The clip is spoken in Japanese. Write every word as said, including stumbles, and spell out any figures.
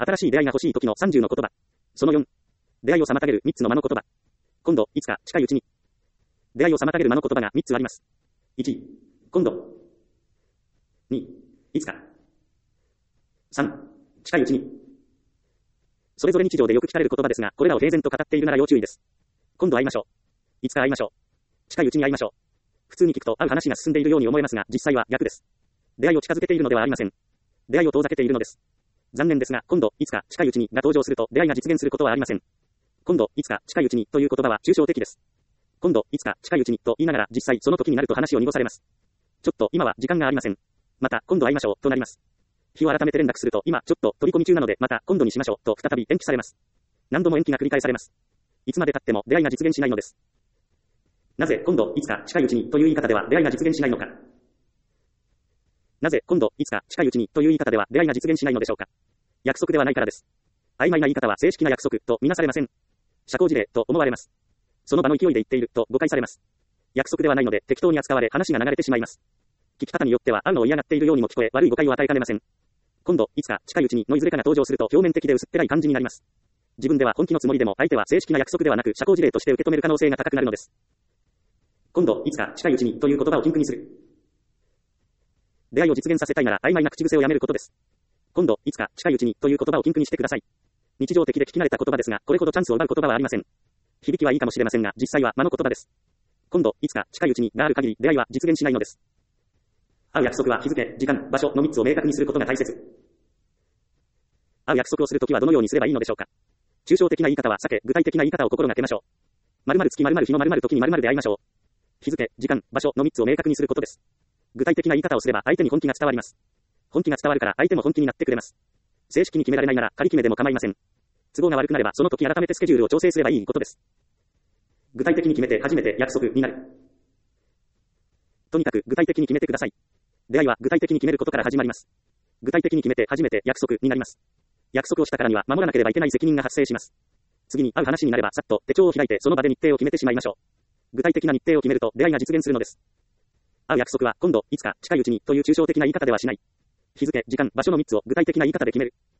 新しい出会いが欲しい時のさんじゅうの言葉。そのよん。出会いを妨げるみっつの間の言葉。今度、いつか、近いうちに。出会いを妨げる間の言葉がみっつあります。いち、今度。に、いつか。さん、近いうちに。それぞれ日常でよく聞かれる言葉ですが、これらを平然と語っているなら要注意です。今度会いましょう。いつか会いましょう。近いうちに会いましょう。普通に聞くと会う話が進んでいるように思えますが、実際は逆です。出会いを近づけているのではありません。出会いを遠ざけているのです。残念ですが、今度、いつか、近いうちにが登場すると出会いが実現することはありません。今度、いつか、近いうちにという言葉は抽象的です。今度、いつか、近いうちにと言いながら実際その時になると話を濁されます。ちょっと今は時間がありません。また今度会いましょうとなります。日を改めて連絡すると今ちょっと取り込み中なのでまた今度にしましょうと再び延期されます。何度も延期が繰り返されます。いつまで経っても出会いが実現しないのです。なぜ今度、いつか、近いうちにという言い方では出会いが実現しないのか。なぜ今度、いつか、近いうちにという言い方では出会いが実現しないのでしょうか。約束ではないからです。曖昧な言い方は正式な約束とみなされません。社交辞令と思われます。その場の勢いで言っていると誤解されます。約束ではないので適当に扱われ話が流れてしまいます。聞き方によっては会うのを嫌がっているようにも聞こえ悪い誤解を与えかねません。今度、いつか、近いうちにのいずれかが登場すると表面的で薄っぺらい感じになります。自分では本気のつもりでも相手は正式な約束ではなく社交辞令として受け止める可能性が高くなるのです。今度、いつか、近いうちにという言葉を禁句にする。出会いを実現させたいなら曖昧な口癖をやめることです。今度、いつか、近いうちにという言葉を禁句にしてください。日常的で聞き慣れた言葉ですが、これほどチャンスを奪う言葉はありません。響きはいいかもしれませんが、実際は間の言葉です。今度、いつか、近いうちにがある限り出会いは実現しないのです。会う約束は日付、時間、場所のみっつを明確にすることが大切。会う約束をするときはどのようにすればいいのでしょうか。抽象的な言い方は避け、具体的な言い方を心がけましょう。〇〇月〇〇日の〇〇時に〇〇で会いましょう。日付、時間、場所のみっつを明確にすることです。具体的な言い方をすれば相手に本気が伝わります。本気が伝わるから相手も本気になってくれます。正式に決められないなら仮決めでも構いません。都合が悪くなればその時改めてスケジュールを調整すればいいことです。具体的に決めて初めて約束になる。とにかく具体的に決めてください。出会いは具体的に決めることから始まります。具体的に決めて初めて約束になります。約束をしたからには守らなければいけない責任が発生します。次に会う話になればさっと手帳を開いてその場で日程を決めてしまいましょう。具体的な日程を決めると出会いが実現するのです。会う約束は今度、いつか、近いうちにという抽象的な言い方ではしない。日付、時間、場所のみっつを具体的な言い方で決める。